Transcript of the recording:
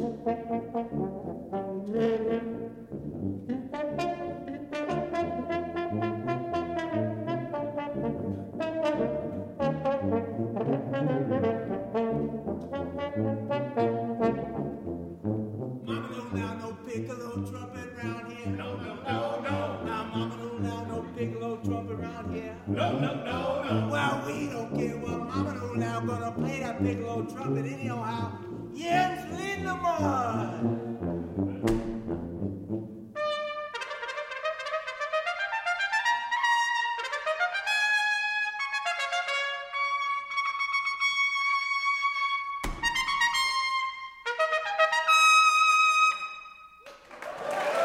No, no, no, no. Well, we don't care what Mama don't now gonna play that piccolo trumpet anyhow. Yes, Linda Mud.